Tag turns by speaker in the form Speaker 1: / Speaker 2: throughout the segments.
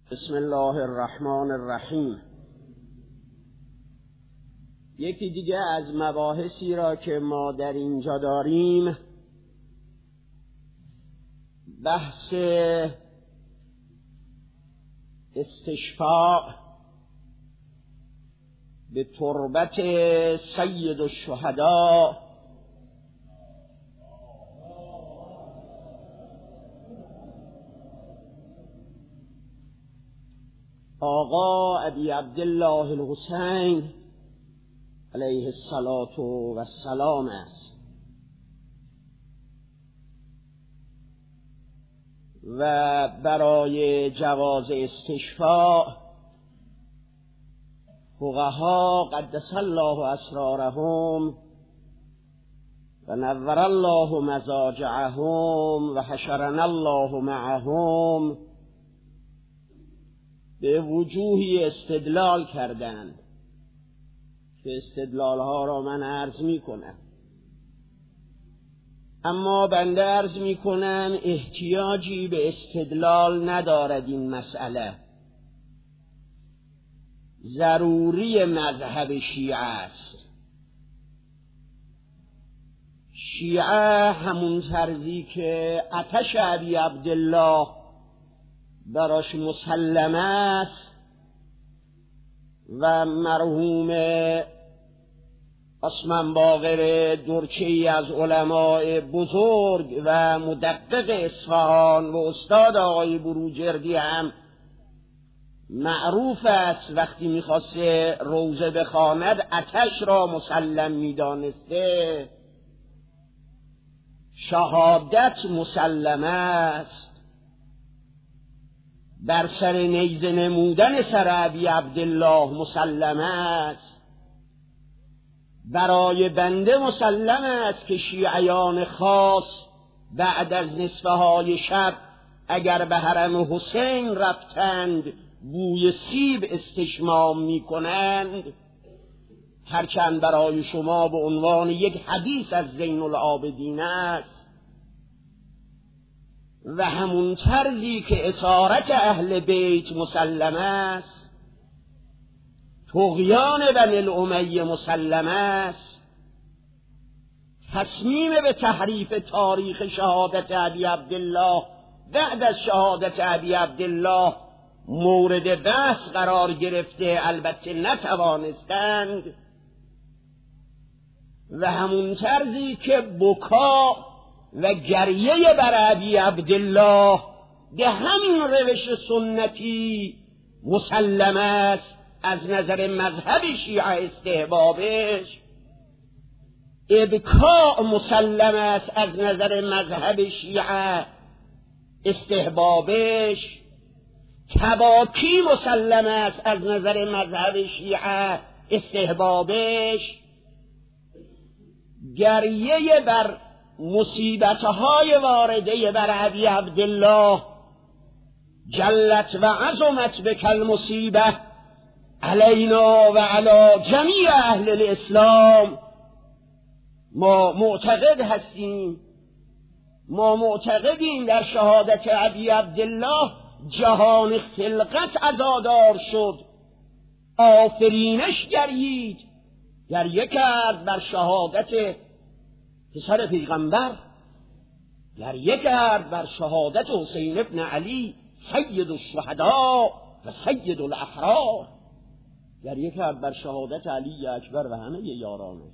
Speaker 1: بسم الله الرحمن الرحیم. یکی دیگه از مباحثی را که ما در اینجا داریم بحث استشفاع به تربت سید الشهداء آقا ابی عبدالله الحسین علیه الصلاة و السلام است و برای جواز استشفاع فقها قدس الله اسرارهم و نور الله مضاجعهم و حشرنا الله معهم به وجوهی استدلال کردند که استدلال ها را من عرض می کنم، اما بنده عرض می کنم احتیاجی به استدلال ندارد. این مسئله ضروری مذهب شیعه است. شیعه همون طرزی که آتش ابی عبدالله براش مسلم است و مرحوم عثمان باقر درچه‌ای از علمای بزرگ و مدقق اصفهان و استاد آقای بروجردی هم معروف است وقتی میخواسته روزه بخواند آتش را مسلم میدانسته. شهادت مسلم است، بر سر نیزه نمودن سر ابی عبدالله مسلم است. برای بنده مسلم است که شیعیان خاص بعد از نصفه های شب اگر به حرم حسین رفتند بوی سیب استشمام می کنند، هرچند برای شما به عنوان یک حدیث از زین العابدین است، و همون طرزی که اسارت اهل بیت مسلم است، طغیان بنی الامیه مسلم است، تصمیم به تحریف تاریخ شهادت ابی عبدالله بعد از شهادت ابی عبدالله مورد بحث قرار گرفته، البته نتوانستند، و همون طرزی که بکا و گریه بر ابی عبدالله به همین روش سنتی مسلم است. از نظر مذهب شیعه استحبابش، ابکاء مسلم است از نظر مذهب شیعه استحبابش، تباکی مسلم است از نظر مذهب شیعه استحبابش، گریه بر مصیبتهای وارده بر ابی عبدالله جلت و عظمت بک المصیبه علینا و علی جمیع اهل الاسلام. ما معتقد هستیم، ما معتقدیم در شهادت ابی عبدالله جهان خلقت عزادار شد، آفرینش گریید، گریه کرد بر شهادت پسر پیغمبر، گریه کرد بر شهادت حسین ابن علی سید الشهداء و سید الاحرار، گریه کرد بر شهادت علی اکبر و همه یارانش.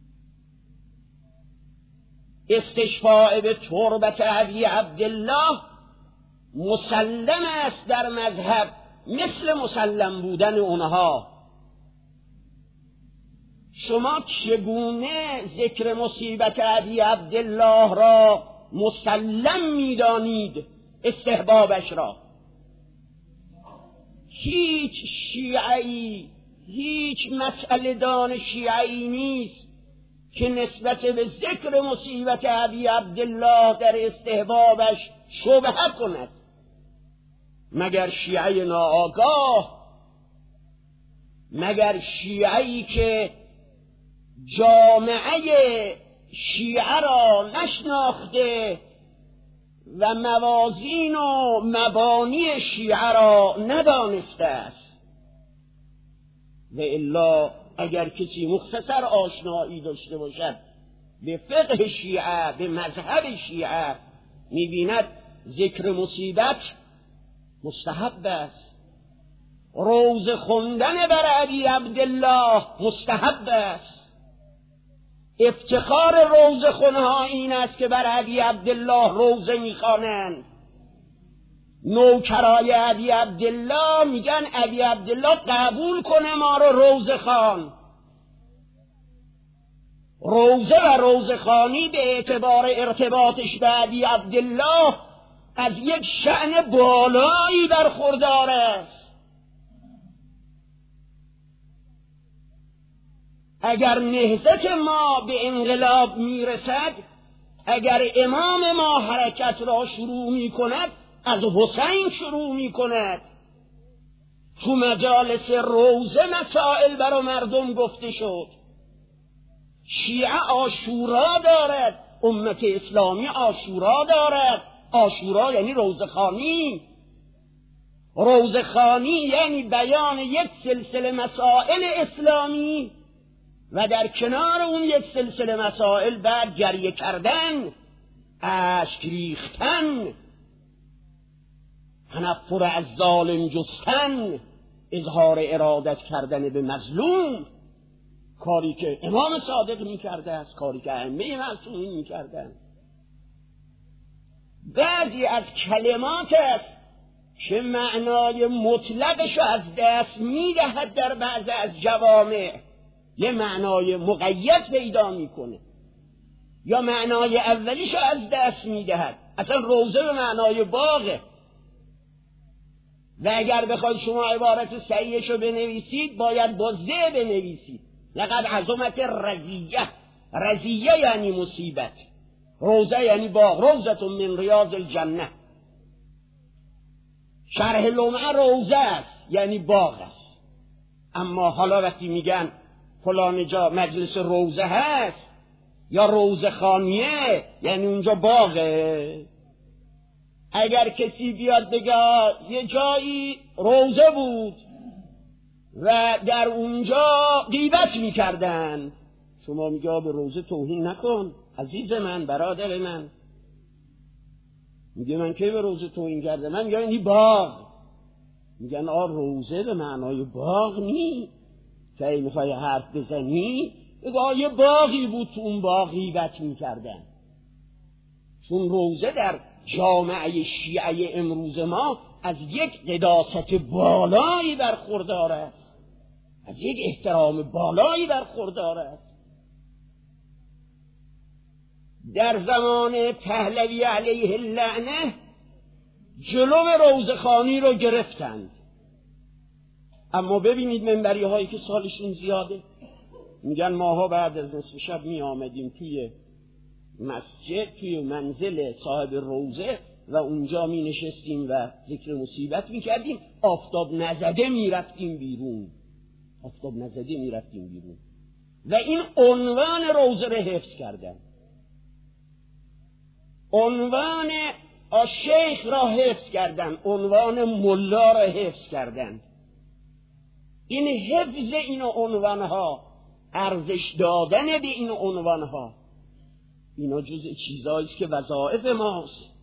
Speaker 1: استشفاع به تربت ابی عبدالله مسلم است در مذهب، مثل مسلم بودن اونها. شما چگونه ذکر مصیبت ابی عبدالله را مسلم می‌دانید استحبابش را؟ هیچ شیعی، هیچ مسئله دان شیعی نیست که نسبت به ذکر مصیبت ابی عبدالله در استحبابش شبهه کند، مگر شیعی ناآگاه، مگر شیعی که جامعه شیعه را نشناخته و موازین و مبانی شیعه را ندانسته است. و الا اگر کسی مختصر آشنایی داشته باشد به فقه شیعه، به مذهب شیعه، می‌بیند ذکر مصیبت مستحب است، روزه خوندن بر ابی عبدالله مستحب است. افتخار روزه خونها این است که بر ابی عبدالله روزه میخوانند. نوکرای ابی عبدالله میگن ابی عبدالله قبول کنه ما رو روزه خوان. روزه و روزه خوانی به اعتبار ارتباطش به ابی عبدالله از یک شأن بالایی برخوردار است. اگر نهضت ما به انقلاب میرسد، اگر امام ما حرکت را شروع میکند، از حسین شروع میکند. تو مجالس روزه مسائل برای مردم گفته شد. شیعه عاشورا دارد، امت اسلامی عاشورا دارد. عاشورا یعنی روزخوانی. روزخوانی یعنی بیان یک سلسله مسائل اسلامی و در کنار اون یک سلسله مسائل بعد گریه کردن، اشک ریختن، تنفر از ظالم جستن، اظهار ارادت کردن به مظلوم، کاری که امام صادق میکرده است، کاری که ائمه معصومین میکردن. بعضی از کلمات است که معنای مطلقش از دست میدهد، در بعضی از جوامع یه معنای مقید پیدا میکنه، یا معنای اولیش از دست میدهد. اصلا روزه به معنای باغه و اگر بخواید شما عبارت صحیحش رو بنویسید باید با ز بنویسید. لقد عظمت رضیه. رضیه یعنی مصیبت، روزه یعنی باغ، روزة من ریاض الجنه. شرح لمعه روزه است یعنی باغ است. اما حالا وقتی میگن فلان جا مجلس روزه هست یا روزه خانیه، یعنی اونجا باغه. اگر کسی بیاد بگه یه جایی روزه بود و در اونجا غیبت میکردن، شما میگه به روزه توهین نکن عزیز من، برادر من. میگه من کی به روزه توهین کردم؟ من میگم این باغ. میگن روزه به معنای باغ نی، که میخوای حرف بزنی بگه یه باغی بود، تو اون باغ غیبت میکردن. چون روزه در جامعه شیعه امروز ما از یک قداست بالایی برخوردار است، از یک احترام بالایی برخوردار است. در زمان پهلوی علیه اللعنه جلو روزخوانی رو گرفتند. اما ببینید منبری هایی که سالشون زیاده، میگن ماها بعد از نصف شب می آمدیم توی مسجد، توی منزل صاحب روزه و اونجا می نشستیم و ذکر مصیبت می کردیم، آفتاب نزده می رفتیم بیرون. آفتاب نزده می رفتیم بیرون. و این عنوان روزه رو حفظ کردن، عنوان شیخ را حفظ کردن، عنوان ملا را حفظ کردن. این حفظ این عنوانها، ارزش دادن به این عنوانها، اینا جزء چیزاییست که وظایف ماست.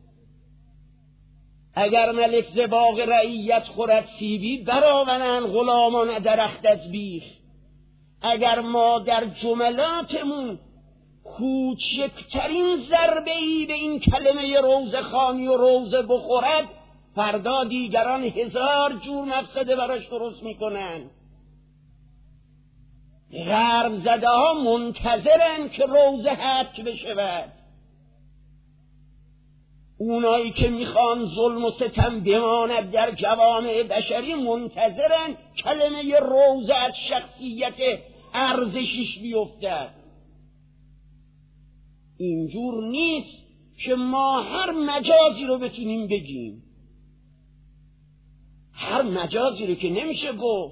Speaker 1: اگر ملک ز باغ رعیت خورد سیبی، برآورند غلامان درخت از بیخ. اگر ما در جملاتمون کوچکترین ضربه‌ای به این کلمه روزه خوانی و روزه بخورد، فردا دیگران هزار جور مفسده براش درست میکنن. غرب زده ها منتظرن که روزه حک بشود. اونایی که میخوان ظلم و ستم بماند در جوامع بشری منتظرن کلمه روزه از شخصیت ارزشش بیفتد. اینجور نیست که ما هر مجازی رو بتونیم بگیم، هر مجازی رو که نمیشه گفت،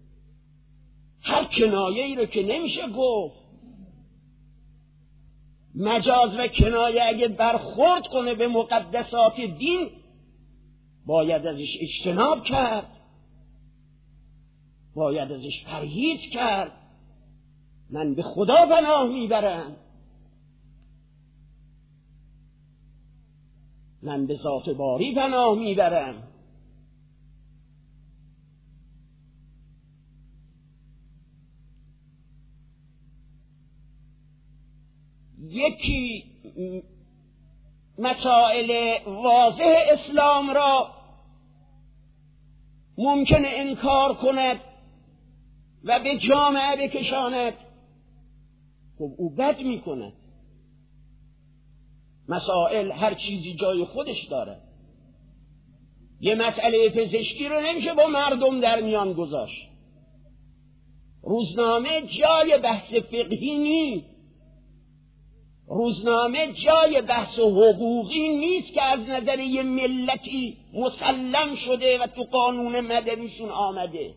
Speaker 1: هر کنایه‌ای رو که نمیشه گفت. مجاز و کنایه اگه برخورد کنه به مقدسات دین باید ازش اجتناب کرد، باید ازش پرهیز کرد. من به خدا پناه میبرم، من به ذات باری پناه میبرم. یکی مسائل واضح اسلام را ممکن انکار کند و به جامعه بکشاند، خب او بد می کند. مسائل هر چیزی جای خودش داره. یه مسئله پزشکی رو نمیشه با مردم در میان گذاشت. روزنامه جای بحث فقهی نیست، روزنامه جای بحث حقوقی نیست که از نظر یه ملتی مسلم شده و تو قانون مدنیشون آمده.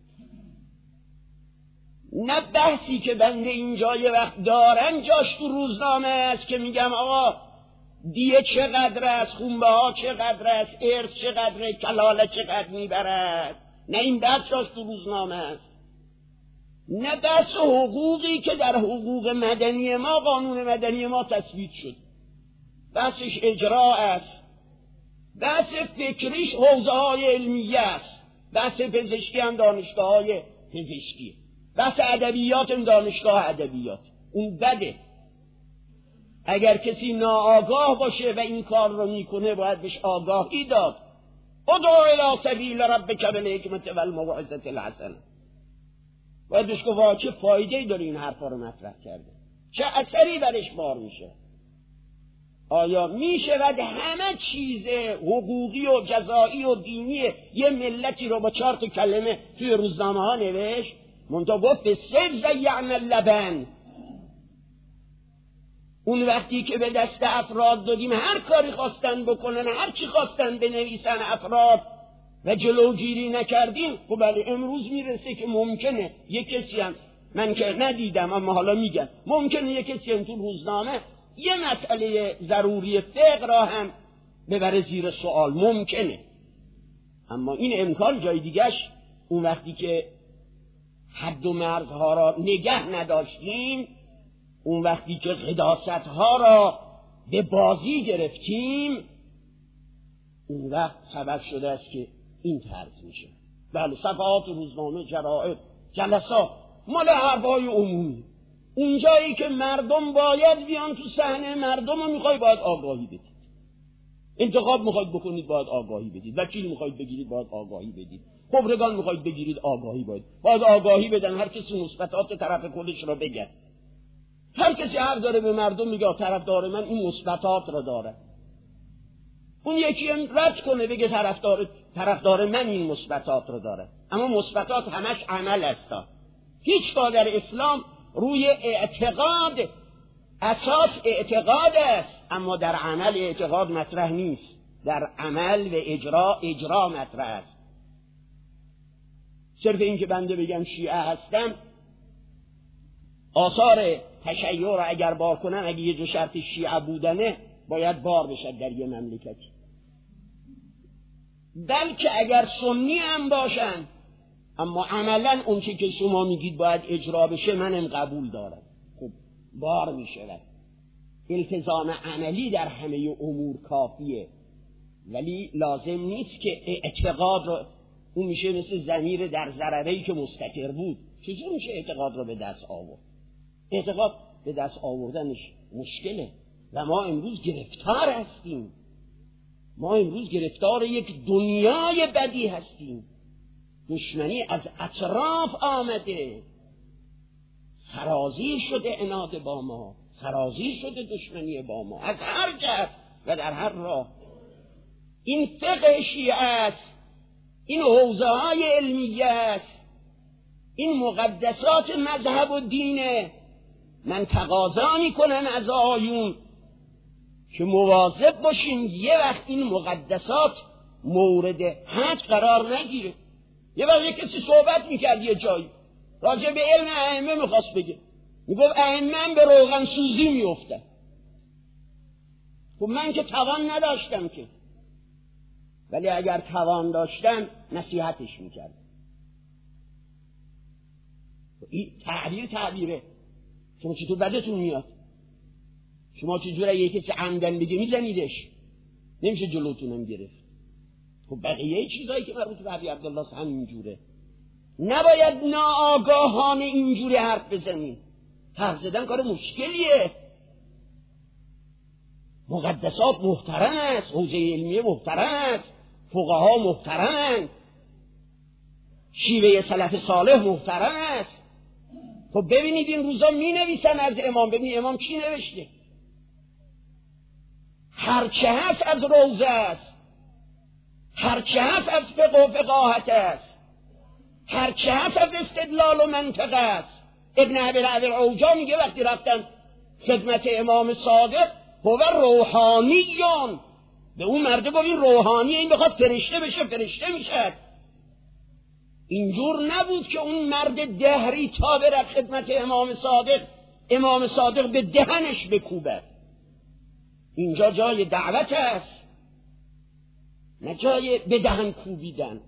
Speaker 1: نه بحثی که بنده اینجا یه وقت دارم جاش تو روزنامه است که میگم آقا دیه چقدر است، خونبه ها چقدر است، ارث چقدره، کلاله چقدر میبرد. نه این بحث جاش تو روزنامه است. نه بحث حقوقی که در حقوق مدنی ما، قانون مدنی ما تصویب شد، بحثش اجرا است. بحث فکریش حوزه های علمیه است. بحث پزشکی هم دانشگاه های پزشکی، بحث ادبیات هم دانشگاه ادبیات. اون بده. اگر کسی ناآگاه باشه و این کار رو میکنه باید بهش آگاهی داد. ادعو الی سبیل ربک بالحکمة والموعظة الحسنه. باید بهش گفت چه فایده‌ای داره این حرفا رو مطرح کرده، چه اثری برش بار میشه. آیا میشود همه چیز حقوقی و جزایی و دینی یه ملتی رو با 4 کلمه توی روزنامه ها نوشت؟ منتها گفت به سیف زیعنا اللبن. اون وقتی که به دست افراد دادیم هر کاری خواستن بکنن، هر چی خواستن بنویسن افراد و جلوگیری نکردیم، خب بله امروز میرسه که ممکنه یک کسی هم، من که ندیدم اما حالا میگم، ممکنه یک کسی هم تو روزنامه یه مسئله ضروری فقه را هم ببره زیر سوال، ممکنه. اما این امکان جای دیگهش اون وقتی که حد و مرزها را نگه نداشتیم، اون وقتی که قداستها را به بازی گرفتیم، اون وقت سبب شده است که این طرز میشه. بله صفحات روزنامه، جرائد، جلسات مال حرفای عمومی، اونجایی که مردم باید بیان تو صحنه، مردم رو میخوای باید آگاهی بدید. انتخاب میخواید بکنید باید آگاهی بدید، وکیل میخواید بگیرید باید آگاهی بدید، خبرگان میخواید بگیرید آگاهی باید آگاهی بدن. هر کسی مثبتات طرف خودش رو بگه. هر کسی حق داره به مردم میگه طرفدار من این مثبتات رو داره. اون یکی هم رد کنه بگه طرفدار من این مثبتات رو داره. اما مثبتات همش عمل است. هیچگاه در اسلام روی اعتقاد، اساس اعتقاد است، اما در عمل اعتقاد مطرح نیست. در عمل و اجرا مطرح است. صرف این که بنده بگم شیعه هستم، آثار تشیع را اگر بار کنن، اگه یه جو شرط شیعه بودنه باید بار بشد در یه مملکتی. بلکه اگر سنی هم باشن اما عملا اون چی که شما میگید باید اجرا بشه منم قبول دارم، خب بار میشه. التزام عملی در همه امور کافیه، ولی لازم نیست که اعتقاد رو، اون میشه مثل ضمیر در ضرره‌ای که مستتر بود. چجور میشه اعتقاد رو به دست آورد؟ اعتقاد به دست آوردنش مشکله و ما امروز گرفتار هستیم. ما امروز گرفتار یک دنیای بدی هستیم. دشمنی از اطراف آمده، سرازیر شده عناد با ما، سرازیر شده دشمنی با ما از هر جهت و در هر راه. این فقه شیعه است، این حوزه های علمیه است، این مقدسات مذهب و دینه. من تقاضا میکنم از آیون که مواظب باشین یه وقت این مقدسات مورد حد قرار نگیره. یه وقت یه کسی صحبت میکرد یه جایی راجع به علم ائمه میخواست بگه، میگفت ائمه به روغن سوزی میفتن. خب من که توان نداشتم که، ولی اگر توان داشتم نصیحتش میکردم. این تعبیره. شما چطور بدتون میاد؟ شما چجوره یکی کسی عمدن بگه میزنیدش؟ نمیشه جلوتونم گرفت. خب بقیه چیزایی که مربوط به ابی عبدالله همینجوره. نباید ناآگاهانه اینجوری حرف بزنید. حرف زدن کار مشکلیه. مقدسات محترم است، حوزه علمیه محترم است، فقها محترمند، شیوه سلف صالح محترم است. خب ببینید این روزا می نویسن از امام، ببینید امام چی نوشته. هرچه هست از روزه است، هرچه هست از فقه و فقاهت است، هرچه هست از استدلال و منطق است. ابن ابی اوجا میگه وقتی رفتن خدمت امام صادق، هو روحانیون، به اون مرده گفت این روحانیه، این بخواد فرشته بشه فرشته میشه. اینجور نبود که اون مرد دهری تا بره خدمت امام صادق، امام صادق به دهنش بکوبه. اینجا جای دعوت است، نه جای به دهن کوبیدن،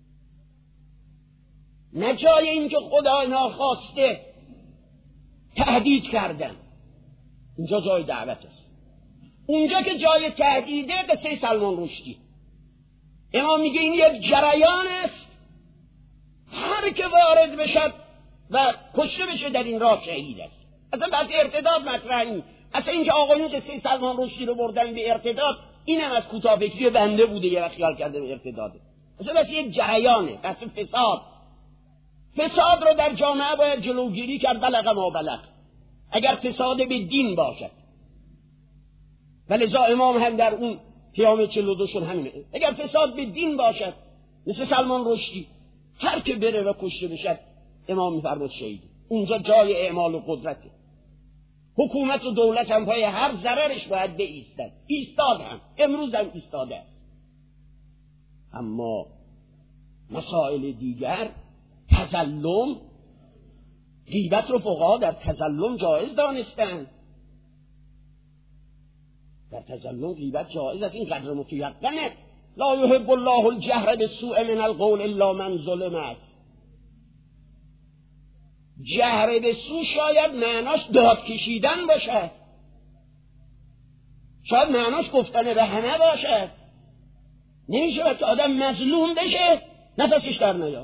Speaker 1: نه جای اینکه خدا ناخواسته تهدید کردن. اینجا جای دعوت است. اونجا که جای تهدیده قصه سلمان رشدی. امام میگه این یک جریان است، هر که وارد بشد و کشته بشه در این راه شهید است. اصلا بحث ارتداد مطرح نیست. اصلا اینکه آقایون قصه سلمان رشدی رو بردن به ارتداد، اینم از کوتاه‌فکری بنده بوده یه وقت خیال کرده به ارتداده. اصلا بس یک جریانه، بس فساد رو در جامعه باید جلوگیری کرد. بلغ ما بلغ. اگر فساد به دین باشد، ولذا امام هم در اون پیام 42 شون همینه، اگر فساد به دین باشد مثل سلمان رشدی، هر که بره و کشته بشد امام میفرماد شهید. اونجا جای اعمال و قدرته. حکومت و دولت هم پای هر ضررش باید بایستد. ایستاد هم، امروز هم ایستاده است. اما مسائل دیگر، تظلم، غیبت رو فقها در تظلم جایز دانستن. در تظلم غیبت جایز است. این قدر متیقنه. لا یحب الله الجهر بالسوء من القول الا من ظلم است. جهر به سو شاید معناش داد کشیدن باشد، شاید معناش گفتن به همه باشد. نمیشه که آدم مظلوم بشه نفسش در نیاد.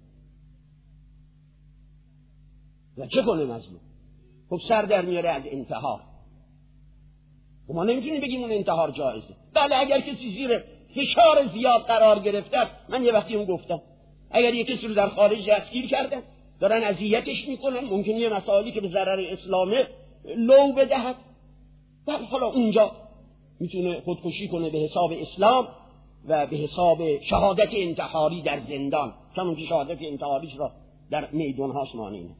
Speaker 1: و چه کنه مظلوم؟ خب سر در میاره از انتحار. ما نمیتونیم بگیم اون انتحار جایزه. بله اگر کسی زیر فشار زیاد قرار گرفته است، من یه وقتی اون گفتم اگر یه کسی رو در خارج دستگیر کردن دارن اذیتش میکنن، ممکنه یه مسائلی که به ضرر اسلامه لو بدهد، بله حالا اونجا میتونه خودکشی کنه به حساب اسلام و به حساب شهادت انتحاری در زندان، چون که شهادت انتحاریش را در میدانهاش مانع نداره.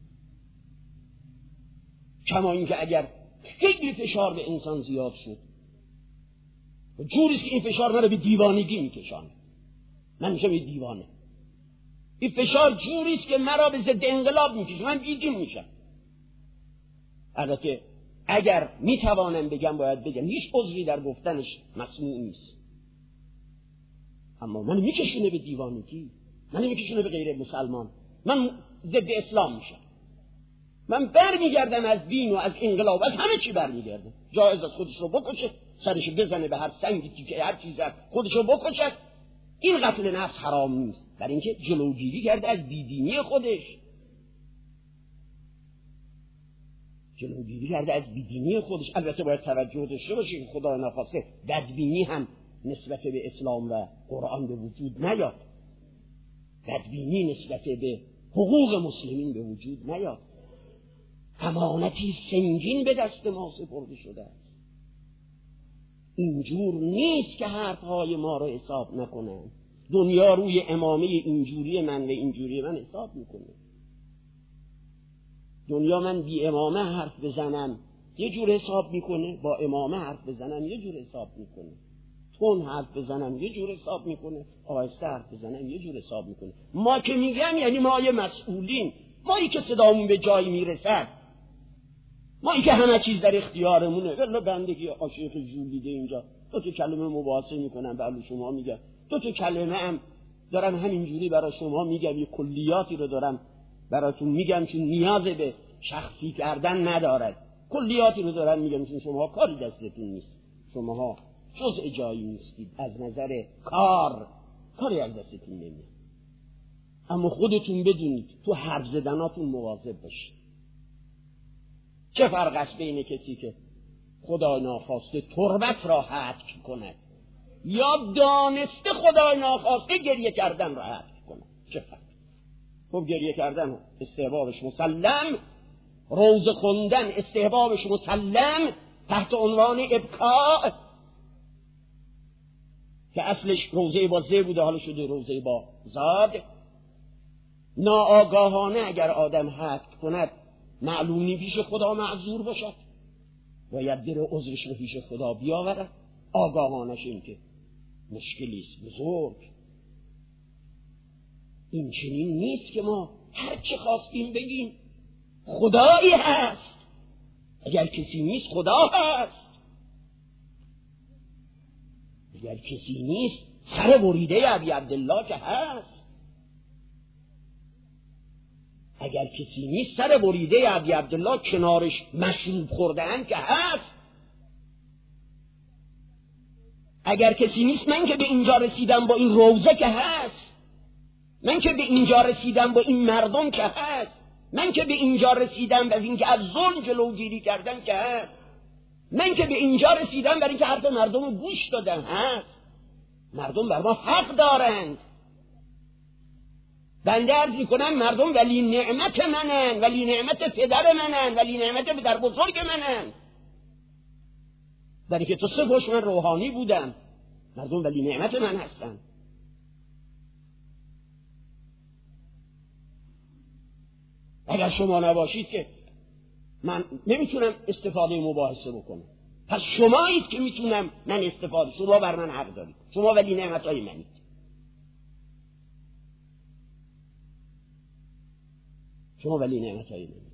Speaker 1: کما اینکه اگر خیلی فشار به انسان زیاد شد، جوریست که این فشار مرا به دیوانگی میکشانه، من میشم یه دیوانه. این فشار جوریست که مرا به ضد انقلاب میکشه، من بیدین میشم. البته اگر میتوانم بگم باید بگم، هیچ عذری در گفتنش مسموع نیست، اما من میکشونه به دیوانگی، من میکشونه به غیر مسلمان، من ضد اسلام میشم، من برمیگردم از دین و از انقلاب، از همه چی برمیگردم. جایز از خودش رو بکشه، سرش بزنه به هر سنگی که هر چیز خودش رو بکشد. این قتل نفس حرام نیست، برای اینکه جلوگیری کرده از بیدینی خودش، جلوگیری کرده از بیدینی خودش. البته باید توجه داشته باشه که خدا نخواسته بدبینی هم نسبت به اسلام و قرآن به وجود نیاد، بدبینی نسبت به حقوق مسلمین به وجود نیاد. امانتی سنگین به دست ما سپرده شده است. اینجور نیست که حرفهای ما رو حساب نکنن. دنیا روی امامه اینجوری من و اینجوری من حساب میکنه. دنیا من بی امامه حرف بزنم یه جور حساب میکنه، با امامه حرف بزنم یه جور حساب میکنه، تون حرف بزنم یه جور حساب میکنه، آهسته حرف بزنم یه جور حساب میکنه. ما که میگم یعنی ما یه مسئولین، مایی که صدامون به جایی میرسد، ما این که همه چیز در اختیارمونه، والله بندگی عاشق جول دیده اینجا دو تا کلمه مباحثه میکنم برای شما میگم، دو تا کلمه هم دارم همینجوری برای شما میگم، یه کلیاتی رو دارم براتون میگم چون نیاز به شخصی کردن ندارد، کلیاتی رو دارم میگم چون شما کاری دستتون نیست، شما جزء جایی نیستید از نظر کاری از دستتون نمیاد. اما خودتون بدونید تو حرف زدناتون مواظب باشید. چه فرق است بین کسی که خدای ناخواسته تربت را حتک کند یا دانسته خدای ناخواسته گریه کردن را حتک کند؟ چه فرق؟ خب گریه کردن استحبابش مسلم، روزه خوندن استحبابش مسلم تحت عنوان ابکاء که اصلش روزه با زه بوده حالا شده روزه با زاد. ناآگاهانه اگر آدم حتک کند معلومی پیش خدا معذور باشد، باید بره عذرش رو پیش خدا بیاورد. آگاهانش این که مشکلی است بزرگ. این چنین نیست که ما هر چه خواستیم بگیم خدایی هست، اگر کسی نیست خدا هست، اگر کسی نیست سر بریده ابی عبدالله که هست، اگر کسی نیست سر بریده ابی عبدالله کنارش مشروب خوردن که هست، اگر کسی نیست من که به اینجا رسیدم با این روزه که هست، من که به اینجا رسیدم با این مردم که هست، من که به اینجا رسیدم از این که از ظلم جلوگیری کردن که هست، من که به اینجا رسیدم برای اینکه حرف مردم رو گوش دادن هست. مردم بر ما حق دارند. بنده عرض میکنم مردم ولی نعمت منن، ولی نعمت پدر منن، ولی نعمت پدر بزرگ منن. در اینکه تو 3 گوش من روحانی بودم، مردم ولی نعمت من هستن. اگر شما نباشید که من نمیتونم استفاده مباحثه بکنم، پس شمایید که میتونم من استفاده، شما بر من حق دارید، شما ولی نعمتهای منید. شما ولی نعمتهای منید.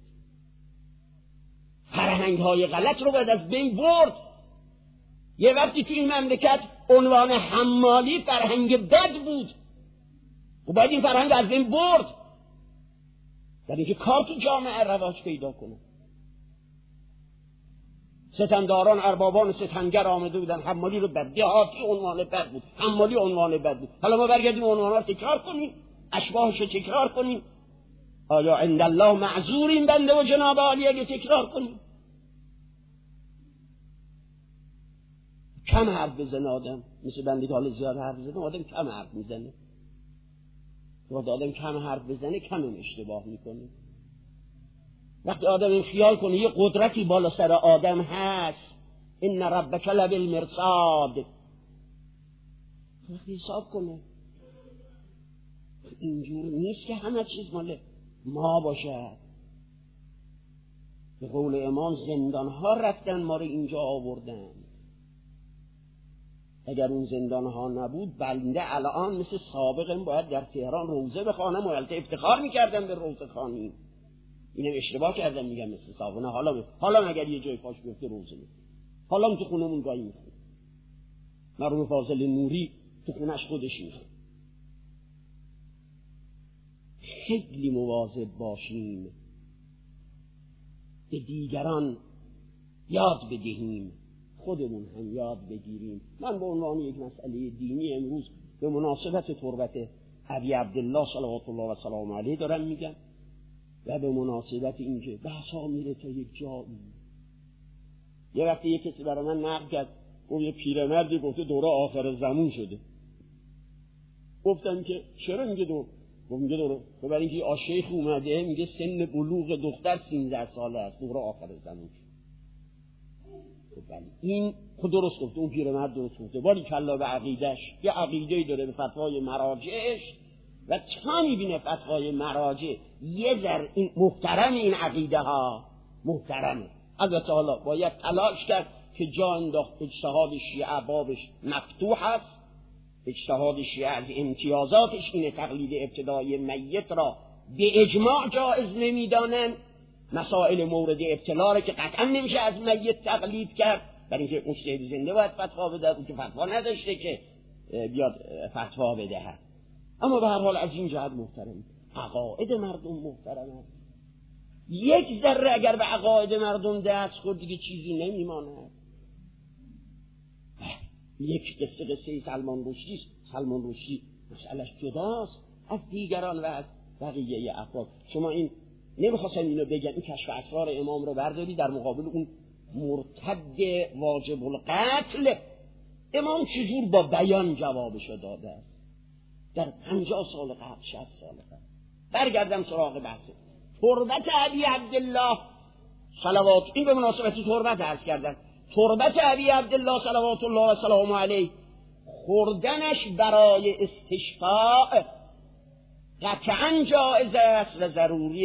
Speaker 1: فرهنگ‌های غلط رو باید از بین برد. یه وقتی تو این مملکت عنوان حمالی فرهنگ بد بود و باید این فرهنگ از بین برد در اینکه کار تو جامعه رواج پیدا کنه. ستمداران اربابان ستمگر آمده بودن حمالی رو بد، دهاتی عنوان بد بود، حمالی عنوان بد بود. حالا ما برگردیم عنوان رو تکرار کنیم، اشباهش رو تکرار کنیم. آیا عند الله معذوریم بنده و جناب عالی اگه تکرار کنیم؟ کم حرف بزنه آدم، مثل بنده که حالا زیاد حرف بزنه آدم کم حرف میزنه. وقتی آدم کم حرف بزنه کم اشتباه میکنه. وقتی آدم این خیال کنه یه قدرتی بالا سر آدم هست، ان ربک لبالمرصاد، وقتی حساب کنه اینجور نیست که همه چیز مال ما باشه. به قول امام زندان ها رفتن ما رو اینجا آوردن. اگر اون زندان ها نبود بنده الان مثل سابقم باید در تهران روزه بخوانم و البته افتخار میکردم به روزه خوانی. اینم اشتباه کردم میگم مثل سابق. نه حالا اگر یه جای پاش بیفته روزه میخونم. حالا تو خونمون گاهی میخونم. مرحوم فاضل نوری تو خونش خودش میخونه. خیلی مواظب باشیم به دیگران یاد بدهیم، خودمون هم یاد بگیریم. من به عنوان یک مسئله دینی امروز به مناسبت تربت ابی عبدالله صلوات الله و سلام علیه دارم میگم و به مناسبت اینکه بحثا میره تا یک جایی. یه وقتی یک کسی برای من نقل کرد، اون یه پیرمردی گفته دوره آخر زمان شده. گفتم که چرا میگه میگه دوره؟ برای اینکه آشیخ اومده میگه سن بلوغ دختر 13 ساله است، دوره آخر زمان شده. این خود درست گفته، اون پیرمرد درست گفته. باری کلا به عقیدش، یه عقیده‌ای داره به فتوای مراجعش و تا میبینه فتوای مراجع یه ذره این محترم، این عقیده ها محترمه. البته حالا باید تلاش کرد که جا انداخت. اجتهاد شیعه بابش مفتوح است. اجتهاد شیعه از امتیازاتش اینه تقلید ابتدای میت را به اجماع جایز نمیدانن، مسائل مورد ابتلا که قطعا نمیشه از میت تقلید کرد، برای اینکه مجتهد زنده باید فتوا بده، اون که فتوا نداشته که بیاد فتوا بدهد. اما به هر حال از این جهت محترم، عقاید مردم محترم است. یک ذره اگر به عقاید مردم دست خورد دیگه چیزی نمیماند. یک قصه سلمان رشدی است. سلمان رشدی مسئلهش جداست از دیگران و از بقیه افراد. شما این نمیخواستم اینو بگم، این کشف اسرار امام رو برداری در مقابل اون مرتد واجب القتل، امام چجور با بیان جوابشو داده است در 50 سال قبل، 60 سال قبل. برگردم سراغ بحث تربت ابی عبدالله صلوات، این به مناسبت تربت عرض کردن، تربت ابی عبدالله صلوات الله و سلام علیه، خوردنش برای استشفاء قطعا جائز است و ضروری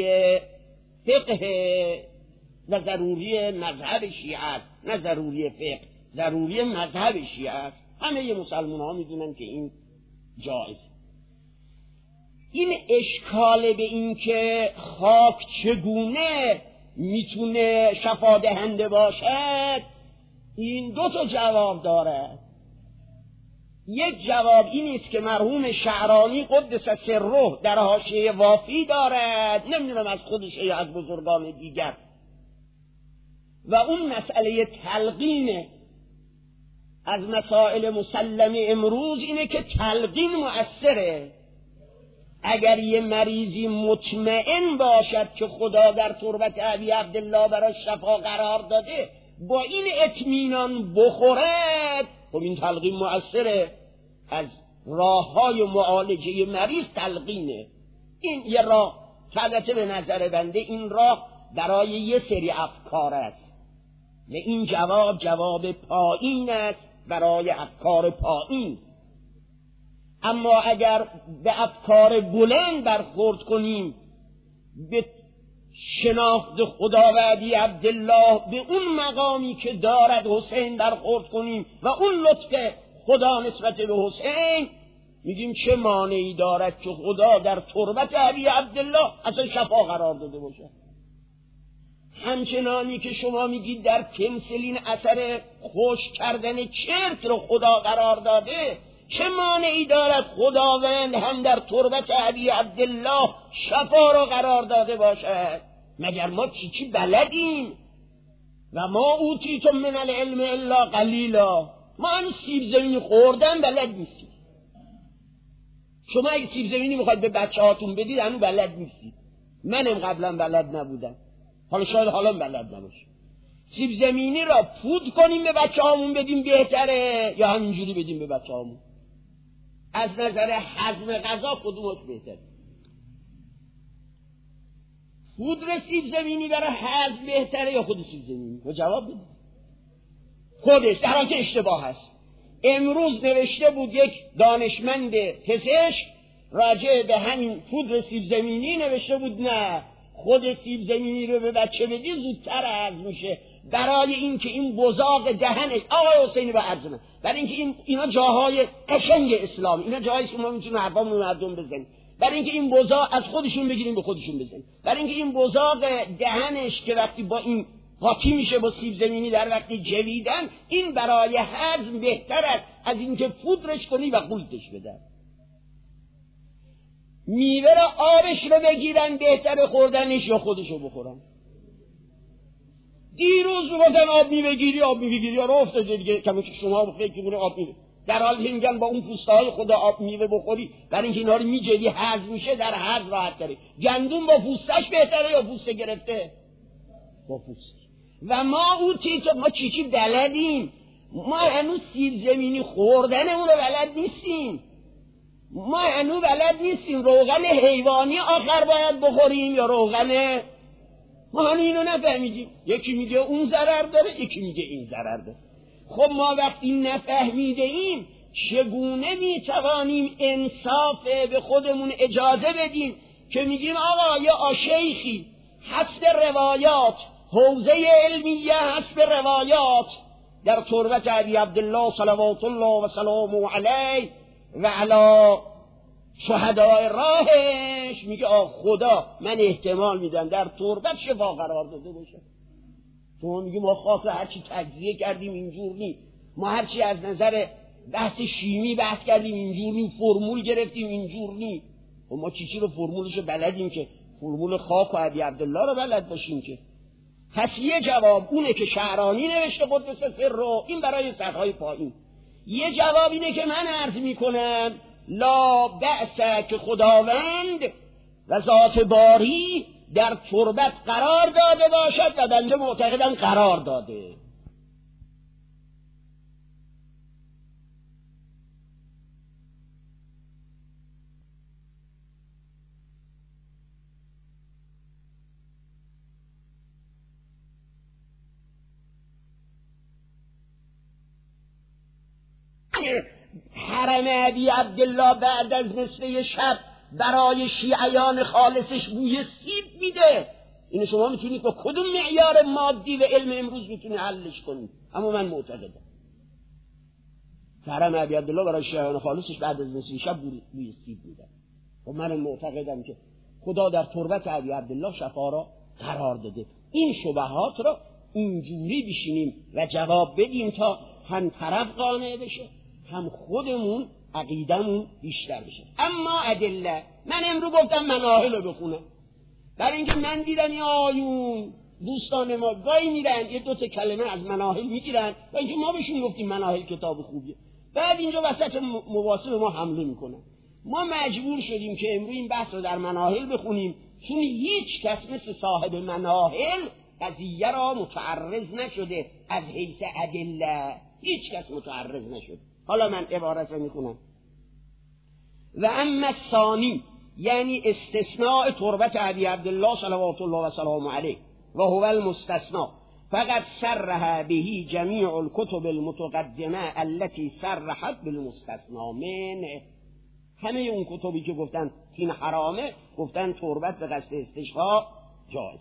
Speaker 1: فقه و ضروری مذهب شیعه است، نه ضروری فقه، ضروری مذهب شیعه است. همه مسلمان ها میدونن که این جائز. این اشکال به این که خاک چگونه میتونه شفا دهنده باشد، این دو تا جواب داره. یک جواب این است که مرحوم شعرانی قدس سره در حاشیه وافی دارد، نمیدونم از خودش یا از بزرگان دیگر، و اون مسئله تلقین از مسائل مسلم امروز اینه که تلقین مؤثره. اگر یه مریضی مطمئن باشد که خدا در تربت ابی عبدالله برای شفا قرار داده، با این اطمینان بخورد، خب این تلقین مؤثره. از راه‌های معالجه مریض تلقینه. این یه راه، البته به نظر بنده این راه برای یه سری افکار است و این جواب پایین است برای افکار پایین. اما اگر به افکار بلند برخورد کنیم، به شناخت خداوندی عبدالله به اون مقامی که دارد حسین برخورد کنیم و اون لطف خدا نسبت به حسین، میگیم چه مانعی دارد که خدا در تربت ابی عبدالله اصلا شفا قرار داده باشه. همچنانی که شما میگید در پنسلین اثر خشک کردن چرت رو خدا قرار داده، چه مانعی دارد خداوند هم در تربت ابی عبدالله شفا رو قرار داده باشد؟ مگر ما چی بلدیم؟ و ما اوتیتم من العلم الا قلیلا. ما هم سیب زمینی خوردن بلد نیستیم. شما اگه سیب زمینی میخواید به بچه هاتون بدید هنوز بلد نیستید. منم قبلا بلد نبودم، حالا شاید حالا بلد نباشیم. سیب زمینی را پود کنیم به بچه هامون بدیم بهتره یا همینجوری بدیم به بچه هامون؟ از نظر هضم غذا کدومش بهتره؟ پودر سیب زمینی برای هضم بهتره یا خود سیب زمینی؟ و جواب بدید. خودش، در حال که اشتباه هست. امروز نوشته بود یک دانشمند پزشک راجع به همین پودر سیب زمینی، نوشته بود نه، خود سیب زمینی رو به بچه بدی زودتر هضم میشه، برای اینکه این بزاق دهنش، آقای حسینی با عرض، برای اینکه اینا جاهای قشنگ اسلام، اینا جاهایی که ما میتونیم حرفامون مردم بزنیم، برای اینکه این بزاق از خودشون بگیریم به خودشون بزنیم، برای اینکه این بزاق دهنش که وقتی با این قاطی میشه با سیب زمینی در وقتی جویدن، این برای هضم بهتر است از اینکه پودرش کنی و قولتش بدن. میوه را آبش رو بگیرن بهتر خوردنش یا خودشو بخورن؟ دیروز میگفتن آب میوه گیری رو افتاده دیگه، کمی که شما فکر کنید آب میوه، در حالی که میگن با اون پوستهای خدا آب میوه بخوری برای اینکه اینا رو میجوی هضم میشه، در هضم راحت تره. گندم با پوستش بهتره یا پوست گرفته؟ با پوست. و ما چی بلدیم؟ ما هنوز سیب زمینی خوردن اون رو بلد نیستیم. ما هنوز بلد نیستیم روغن حیوانی آخر باید بخوریم یا روغن، ما هنوز اینو نفهمیدیم. یکی میگه اون ضرر داره، یکی میگه این ضرر داره. خب ما وقتی نفهمیده ایم چگونه میتوانیم انصاف به خودمون اجازه بدیم که میگیم آقا یه آشیخی حسب روایات، حوزه علمیه حسب روایات در تربت ابی عبدالله صلوات الله و سلامه علیه و علی شهدای راهش میگه خدا من احتمال میدم در تربت شفا قرار داده باشه. شما میگی ما خاک رو هرچی تجزیه کردیم اینجور نی، ما هرچی از نظر بحث شیمی بحث کردیم اینجور نی، فرمول گرفتیم اینجور نی. و ما چی رو فرمولش بلدیم که فرمول خاک و ابی عبدالله رو بلد باشیم که. پس یه جواب اونه که شعرانی نوشته قدس سره، این برای سطح‌های پایین. یه جواب اینه که من عرض میکنم لا بأس که خداوند و ذات باری در تربت قرار داده باشد و بنده معتقدم قرار داده. حرم ابی عبدالله بعد از نصفه شب برای شیعیان خالصش بوی سیب میده. اینو شما میتونید با کدوم معیار مادی و علم امروز میتونید حلش کنید؟ اما من معتقدم حرم ابی عبدالله برای شیعیان خالصش بعد از نصفه شب بوی سیب میده. و من معتقدم که خدا در تربت ابی عبدالله شفا را قرار داده. این شبهات را اینجوری بشینیم و جواب بدیم تا هم طرف قانع بشه هم خودمون عقیدمون بیشتر بشه. اما ادله، من امروز گفتم مناهل رو بخونم برای اینکه من دیدم یا آیون دوستان ما گاهی میرن یه 2 کلمه از مناهل میگیرن و اینکه ما بهشون گفتیم مناهل کتاب خوبیه، بعد اینجا وسط مواصل ما حمله میکنن. ما مجبور شدیم که امروز این بحث رو در مناهل بخونیم، چون هیچ کس مثل صاحب مناهل قضیه را متعرض نشده از حیث ادله، هیچ کس متعرض نشد. حالا من عبارت رو میخونم. و اما الثانی یعنی استثناء تربت ابی عبدالله صلوات الله و سلام علیه و هو المستثناء فقط صرح به جمیع الکتب المتقدمه التي صرحت بالمستثناء منه. همه اون کتبی که گفتن این حرامه گفتن تربت به قصد استشفاء جایز.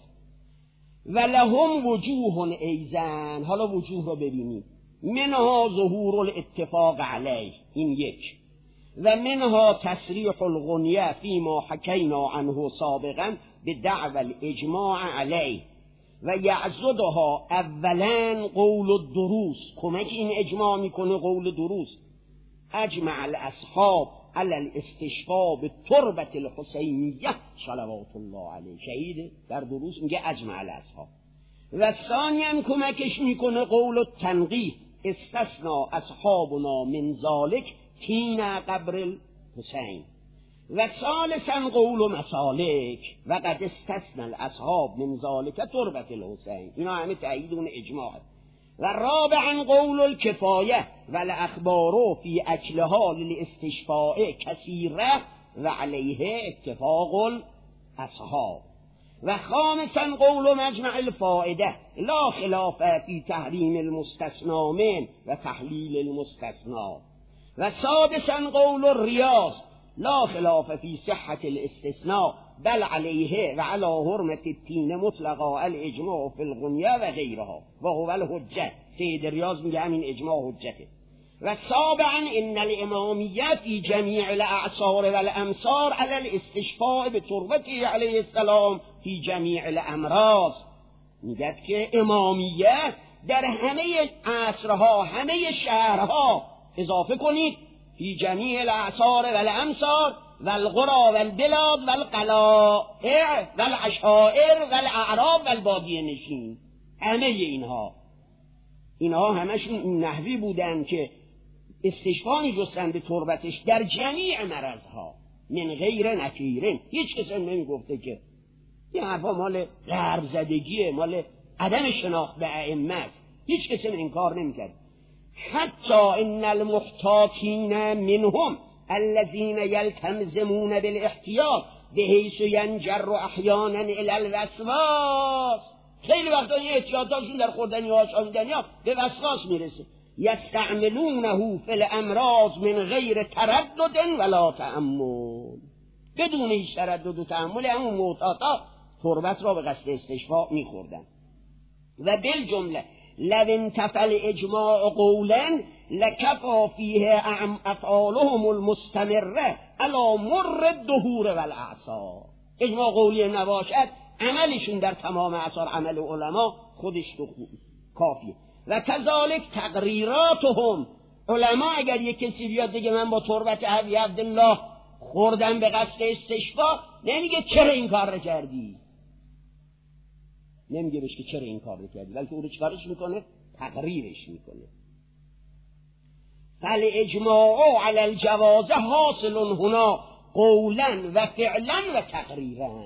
Speaker 1: و لهم وجوه ایزن، حالا وجوه رو ببینید. منها ظهور الاتفاق علیه، این یک، و منها تصریح الغنیه فیما حکینا عنه سابقا به دعوى الاجماع علیه و یعضدها اولا قول الدروس، کمک این اجماع میکنه قول دروس. اجمع الاصحاب علی الاستشفاء بالتربة الحسینیه صلوات الله علیه، شهید در دروس میگه اجمع الاصحاب. و ثانیا کمکش میکنه قول التنقیح استثنا اصحابنا من ذلك تین قبر الحسین. و ثالثا قول مسالک و قد استثنى الاصحاب من ذلك تربة الحسین، اینا همه تأیید اون اجماع. و رابعا قول الکفایه و الاخبار فی اکلها للاستشفاء کثیره و علیه اتفاق الاصحاب. و خامسا قول مجمع الفائده لا خلاف فی تحریم المستثنى من و تحلیل المستثنى. و سادسا قول الریاض لا خلاف فی صحة الاستثناء بل علیه و علی حرمت التین مطلقا الاجماع فی الغنیه و غیرها و هو الحجه. سید ریاض میگه همین اجماع حجته. و سابعا ان الامامیه فی جمیع الاعصار و الامصار علی الاستشفاء بتربته علیه السلام فی جمیع الامراض. میگه که امامیه در همه عصرها همه شهرها، اضافه کنید فی جمیع الاعصار و الامصار و القرى و البلاد و القلائع و العشائر و الاعراب و البادیه نشین، همه اینها همشون این نحوی بودن که استشفا می‌جستن به تربتش در جمیع مرضها من غیر نکیرن. هیچ کس نمیگفته که این حرفا مال غرب زدگیه، مال عدم شناخت به ائمه است. هیچ کس انکار نمی‌کرد. حتی ان المحتاطین منهم الذين يلتمزمون بالاحتیاط بحيث ينجر احیانا الى الوسواس، خیلی وقتا این احتیاطاتشون در خوردنی ها شاندنی ها به وسواس میرسه. یستعملونه فی الامراض من غیر تردد ولا تأمل، بدون هیچ تردد و تأمل همون معتاطا تربت را به قصد استشفاء میخوردن. و بالجمله لو انتفل اجماع قولا لکفا فیه افعالهم المستمره علی مر الدهور والاعصار. اجماع قولی نباشد، عملشون در تمام اعصار عمل علما خودش کافیه. و کذالک تقریراتهم، علما اگر یک کسی بیاد بگه من با تربت ابی عبدالله خوردم به قصد استشفا، نمیگه چرا این کار رو کردی، نمیگه بهش که چرا این کار رو کردی، بلکه او رو چیکارش میکنه؟ تقریرش میکنه. فالاجماع علی الجواز حاصل هنا قولا و فعلا و تقریرا.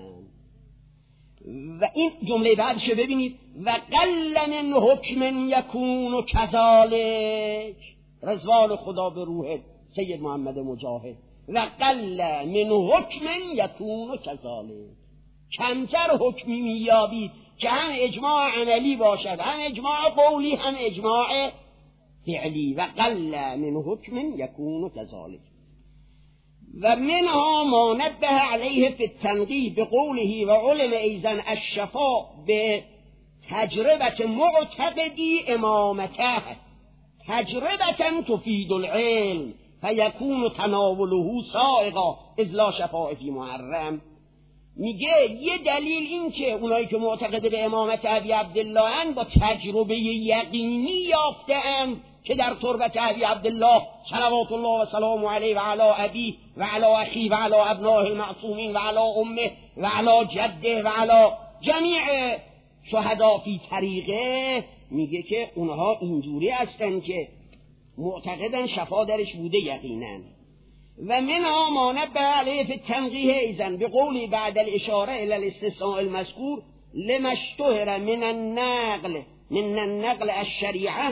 Speaker 1: و این جمله بعدش ببینید، و قل من حکم یکون کذالک، رضوان خدا به روح سید محمد مجاهد. و قل من حکم یکون کذالک، کمتر حکمی میابید که هم اجماع عملی باشد، هم اجماع قولی، هم اجماع فعلی. و قل من حکم یکون کذالک. و منها ما نبه علیه فی التنقیح بقوله و علم ایضا الشفاء به تجربه معتقدی امامته، تجربه تفید العلم فیکون تناوله سائغا اذ لا شفاء فی محرم. میگه یه دلیل این که اونایی که معتقد به امامت ابی عبدالله ان با تجربه یقینی یافته‌اند که در تربت ابی عبدالله صلوات الله و سلامه علیه و علی ابی و علی اخی و علی ابنائه المعصومین و علی امه و علی جده و علی جمیع شهدا فی طریقه، میگه که اونها اینجوری هستن که معتقدن شفا درش بوده یقینا. و منها ما نبه علیه فی التنقیح ایضا بقولی بعد الاشاره الى الاستثناء المذکور لما اشتهر من النقل الشریعه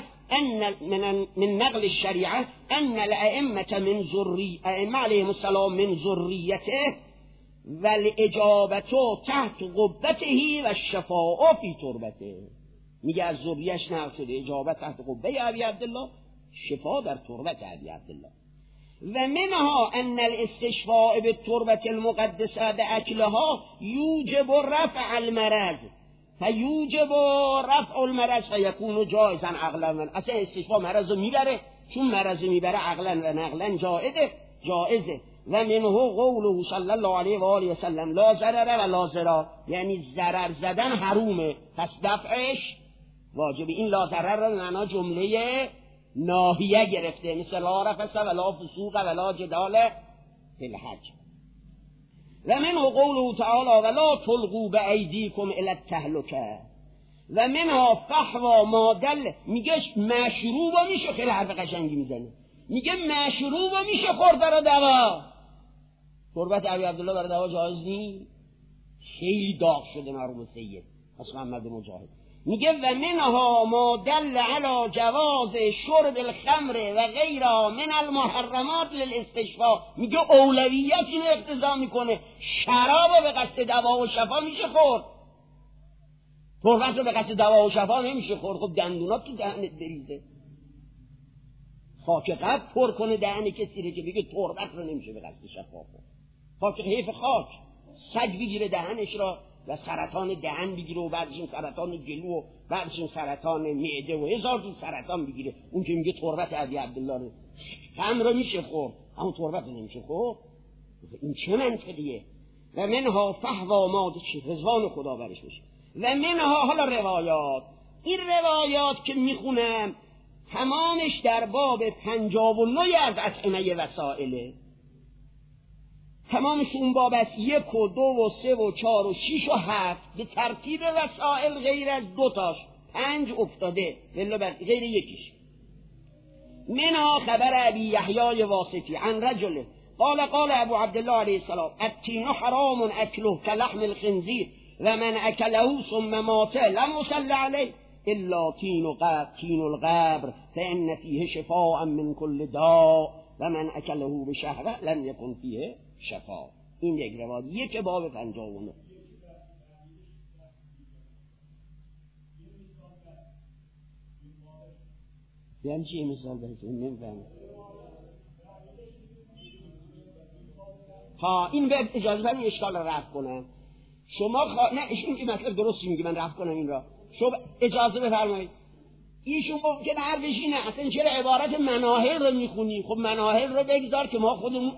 Speaker 1: من نقل الشریعه ان الائمه من ائمه علیهم السلام من ذریته والاجابه تحت قبته و الشفاء فی تربته. میگه از ذریه‌اش نقل شده اجابت تحت قبه ابی عبدالله، شفا در تربت ابی عبدالله. و منها ان الاستشفاء بالتربة المقدسه باکلها یوجب رفع المرض فیوجب رفع المرض فیکون جائزا عقلا. من اصلا استشفاء مرض رو میبره، چون مرض میبره عقلا و نقلا جائزه. و منه قوله صلی الله علیه و آله و سلم لا ضرر و لا ضرار، یعنی ضرر زدن حرومه پس دفعش واجبه. این لا ضرر رو معنا جمله ناهیه گرفته، مثل لا رفث ولا فسوق ولا جدال فی الحج. و منه قوله تعالی ولا تلقوا بایدیکم الی التهلکه. و منها فحوا مادل، میگه مشروبا میشه، خیلی حرف قشنگی میزنه، میگه مشروبا میشه خورد برای دوا. تربت ابی عبدالله برای دوا جایز نیست، خیلی داغ شده مرحوم سید پس محمد مجاهد. میگه و منها ما دل علی جواز شرب الخمر و غیرها من المحرمات للاستشفاء. میگه اولویت اینو اقتضا میکنه، شراب به قصد دوا و شفا میشه خورد، تربت رو به قصد دوا و شفا نمیشه خورد. خب دندونات تو دهنت بریزه، خاک قبر پر کنه دهن کسی رو که بگه تربت رو نمیشه به قصد شفا خورد. خاک حیف خاک، سگ بگیره دهنش را و سرطان دهن بگیره و بعدش سرطان جلو و بعدش سرطان معده و هزار جور سرطان بگیره. اون که میگه تربت ابی عبدالله رو خمر رو میشه خورد اما تربت رو نمیشه خورد، این چه منطقیه؟ و منها فحوا ماد رضوان خدا برش بشه. و منها حالا روایات، این روایات که میخونم تمامش در باب 59 از اطعمه وسائله، تمامش اون باب است، 1 و 2 و 3 و 4 و 6 و 7 به ترتیب وسائل غیر از 2 تاش 5 افتاده غیر یکیش. منها خبر ابی یحیی واسطی عن رجل قال ابو عبدالله علیه السلام التین حرام اکله کلحم الخنزیر و من اکله ثم مات لم يصل علیه الا تین القبر فان فیه شفاء من کل داء و من اکله بشهوه لم یکن فیه شفا. این یک روایت، یک باب 59. یعنی چی مثال بهتون نمیفهم؟ ها این به اجازه بدین اشکال رو رفع کنم. شما نه این مطلب درستی میگی، من رفع کنم این را. شما اجازه بفرمایید. ایشون ممکنه حرفش اینه اصلا چرا عبارت مناهل رو میخونی؟ خب مناهل رو بگذار که ما خودمون.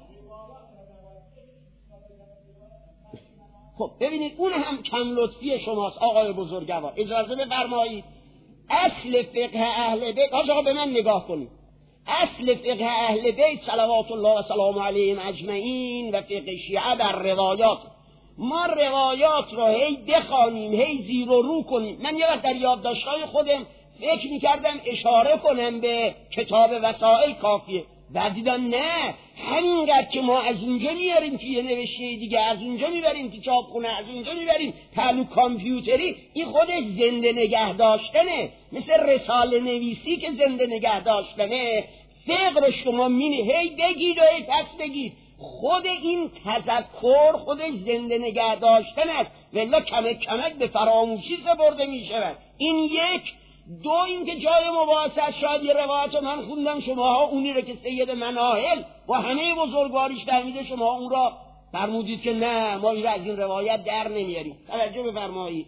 Speaker 1: خب ببینید اون هم کم لطفی شماست آقای بزرگوار. اجازه بفرمایید اصل فقه اهل بیت، آقا به من نگاه کنید، اصل فقه اهل بیت صلوات الله و سلام علیهم اجمعین و فقه شیعه در روایات. ما روایات رو هی بخوانیم هی زیر و رو کنیم. من یه وقت در یادداشت‌های خودم فکر میکردم اشاره کنم به کتاب وسائل کافیه، بعد دیدم نه، همینقدر که ما از اونجا میاریم که یه نوشته دیگه، از اونجا میبریم که چاپخونه، از اونجا میبریم پهلو کامپیوتری، این خودش زنده نگه داشتنه، مثل رساله نویسی که زنده نگه داشتنه. فقه رو شما هی بگید و هی پس بگید، خود این تذکر خودش زنده نگه داشتن است، ولی کمک کمک به فراموشی سپرده می شود. این یک. دو اینکه جای مباحثه شاید یه روایت من خوندم شماها اونی رو که سید مناهل و همه بزرگواریش فهمیده شما اون را فرمودید که نه ما این را از این روایت در نمیاریم. توجه بفرمایید،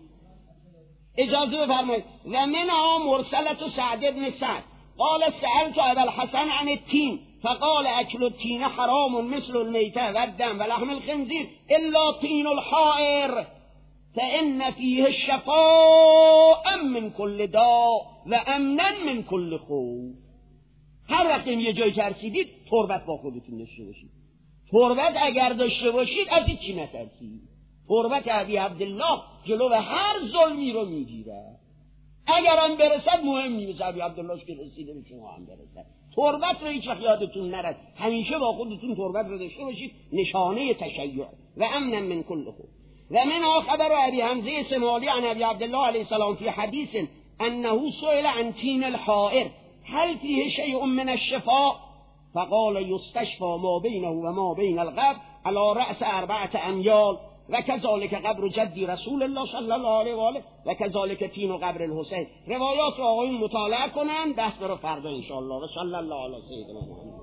Speaker 1: اجازه بفرمایید. و منها مرسلت سعد بن سعد قال سألت ابا الحسن عن التين فقال اكل التين حرام مثل المیته و الدم و لحم الخنزیر الا تين الحائر فإن فيه شفاء من كل داء و امنا من كل خوف. هر وقت یه جایی ترسیدید تربت با خودتون داشته باشید. تربت اگر داشته باشید از هیچ چی نترسید. تربت ابی عبدالله جلو هر ظلمی رو میگیره. اگر هم برسد مهم نیست، ابی عبدالله که رسیده به شما هم برسد. تربت رو هیچ وقت یادتون نرد، همیشه با خودتون تربت رو داشته باشید، نشانه تشیع. و امنا من كل خوف. و من خبر ابي حمزه سمالی عن ابي عبد الله عليه السلام في حديث انه سئل عن تين الحائر هل فيه شيء من الشفاء فقال يستشفى ما بينه وما بين القبر على رأس 4 اميال وكذلك قبر جدي رسول الله صلى الله عليه وآله وكذلك تين قبر الحسين. روایات رو آقایون مطالعه کنن، بحث رو فردا ان شاء الله. و صلی الله علی سیدنا محمد.